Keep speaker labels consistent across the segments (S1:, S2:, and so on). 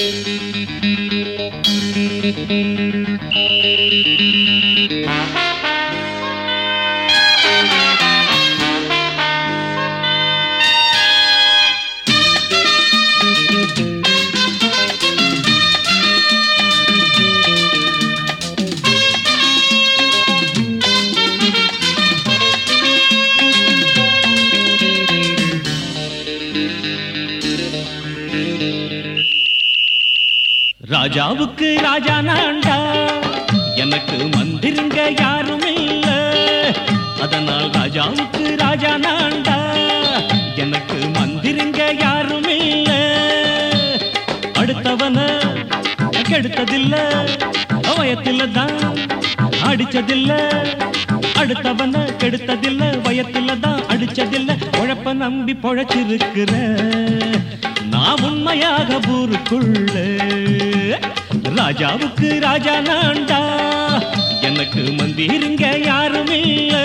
S1: ராஜாவுக்கு ராஜா நான்டா, எனக்கு மந்திருங்க யாரும் இல்ல. அதனால் ராஜாவுக்கு ராஜா நான்டா, எனக்கு மந்திருங்க யாரும் இல்ல. அடுத்தவன கெடுத்ததில்ல, வயத்தில தான் அடிச்சதில்ல. அடுத்தவன கெடுத்ததில்ல, வயத்தில தான் அடிச்சதில்ல. உழைப்ப நம்பி பொழைச்சிருக்கிற நான் உண்மையாக ஊருக்குள்ள. ராஜாவுக்கு ராஜா நான்டா, எனக்கு மந்திருங்க யாரும் இல்ல.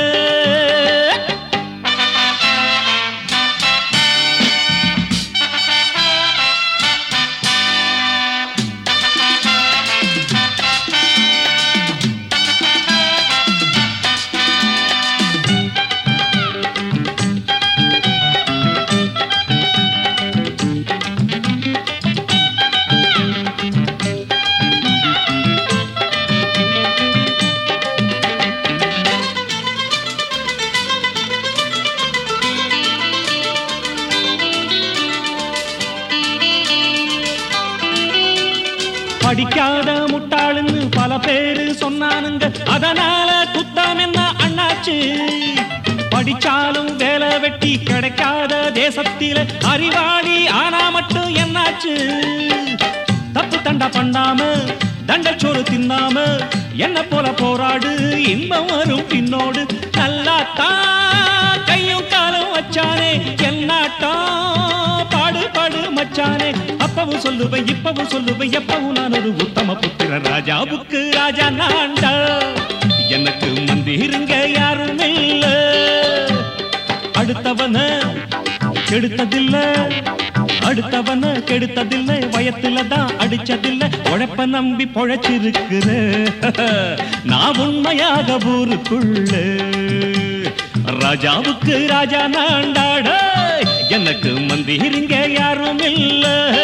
S1: படிக்காத முட்டாளுன்னு பல பேரு சொன்னானுங்க, அதனால குத்தம் என்ன அண்ணாச்சு. படிச்சாலும் வேலை வெட்டி கிடைக்காத தேசத்தில அறிவாளி ஆனா மட்டும் என்னாச்சு. தப்பு தண்டா பண்ணாம தண்டச்சோறு தின்னாம என்ன போல போராடு, இன்பம் வரும் பின்னோடு. நல்லாத்தான் கையும் காலம் வச்சானே, என்னாட்டம் பாடு பாடு மச்சானே. அப்பவும் சொல்லுவேன் இப்பவும் சொல்லுவேன், எப்பவும் நான் ஒரு உத்தம புத்திர. ராஜாவுக்கு ராஜா நான்டா, எனக்கு மந்திருங்க யாரும் இல்ல. அடுத்தவன கெடுத்ததில்ல, அடுத்தவன கெடுத்ததில்லை, வயத்துல தான் அடிச்சதில்லை. உழைப்ப நம்பி பொழைச்சிருக்கிற நான் உண்மையாக ஊருக்குள்ள. ராஜாவுக்கு ராஜா நான்டாட, எனக்கு மந்திருங்க யாரும் இல்ல.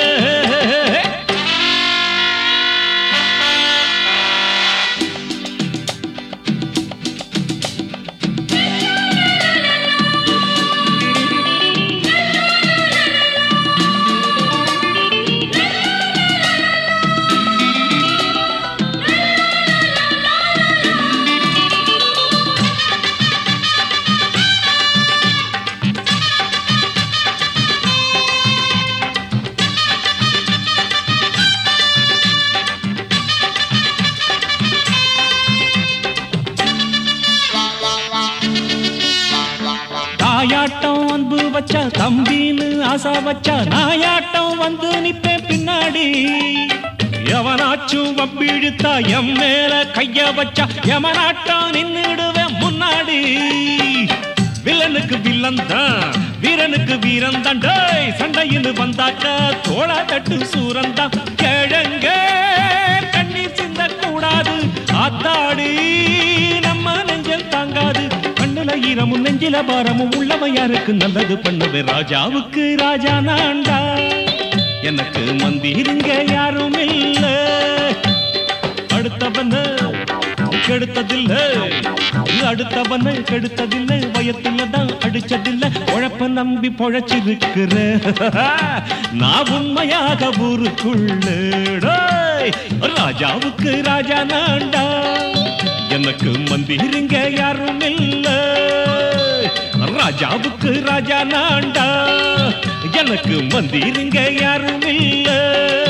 S1: தாயாட்டம் அன்பு வச்சா தம்பின்னு ஆசா வச்சா, நாயாட்டம் வந்து நிப்பேன் பின்னாடி. எவனாச்சும் வம்பிழுத்தா எம் மேல கைய வச்சா, எவனாட்டம் நின்னுடுவேன் முன்னாடி. வில்லனுக்கு வில்லன் தான், வீரனுக்கு வீரன் தான். சண்டையின்னு வந்தாக்க தோளா தட்டு சூரன் தான். கிழங்க கண்ணீர் சிந்த கூடாது, ஆத்தாடி நம்ம நெஞ்சல் தாங்காது. ஈரமும் நெஞ்சில பாரமும் உள்ளவன் யாருக்கு நல்லது பண்ணுவே. ராஜாவுக்கு ராஜா நான்டா, எனக்கு மந்திருங்க யாரும் இல்ல. அடுத்தவன கெடுத்ததில்லை, அடுத்தவன கெடுத்ததில்லை, வயத்துல தான் அடிச்சதில்லை. உழைப்ப நம்பி பொழைச்சிருக்கிற நான் உண்மையாக ஊருக்குள்ள. ராஜாவுக்கு ராஜா நான்டா, எனக்கு மந்திருங்க யாரும் இல்ல. ராஜாவுக்கு ராஜா நான்டா, எனக்கு மந்திருங்க யாரும் இல்ல.